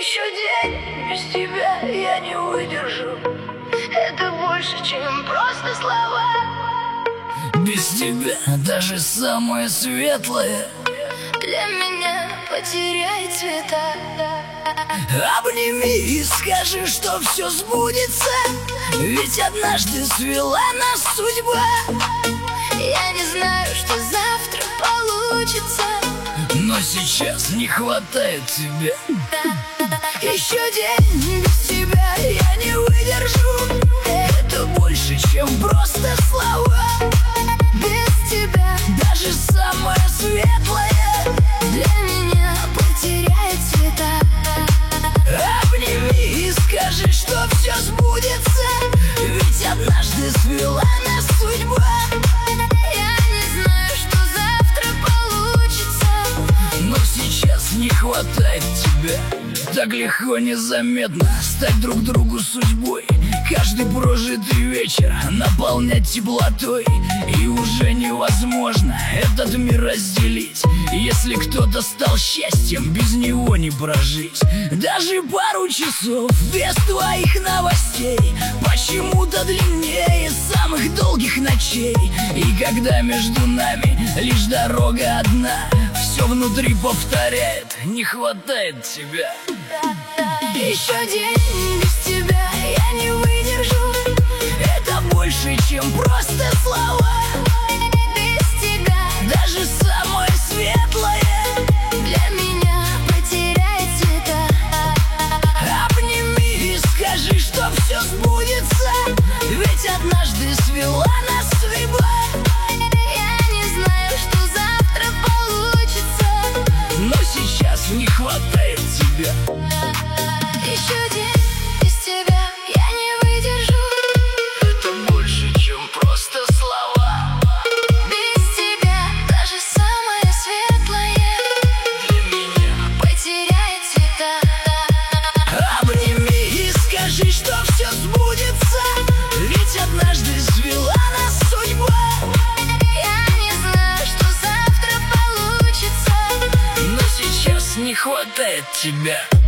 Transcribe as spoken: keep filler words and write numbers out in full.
Еще день без тебя я не выдержу. Это больше, чем просто слова. Без тебя даже самое светлое для меня потеряет цвета. Обними и скажи, что все сбудется, ведь однажды свела нас судьба. Я не знаю, что завтра получится, но сейчас не хватает тебя. Еще день без тебя я не выдержу. Это больше, чем просто слова. Без тебя даже самое светлое для меня потеряет цвета. Обними и скажи, что все сбудется, ведь однажды свела нас судьба. Я не знаю, что завтра получится, но сейчас не хватает тебя. Так легко, незаметно стать друг другу судьбой. Каждый прожитый вечер наполнять теплотой. И уже невозможно этот мир разделить. Если кто-то стал счастьем, без него не прожить. Даже пару часов без твоих новостей почему-то длиннее самых долгих ночей. И когда между нами лишь дорога одна, все внутри повторяет: не хватает тебя. Еще день без тебя я не выдержу. Это больше, чем просто слова. Без тебя даже самое светлое для меня потеряет цвета. Обними и скажи, что все сбудется, ведь однажды свела нас судьба. Я не знаю, что завтра получится, но сейчас не хватает тебя. Еще день без тебя я не выдержу. Это больше, чем просто слова. Без тебя даже самое светлое для меня потеряет цвета. Обними и скажи, что все сбудется, ведь однажды свела нас судьба. Я не знаю, что завтра получится, но сейчас не хватает тебя.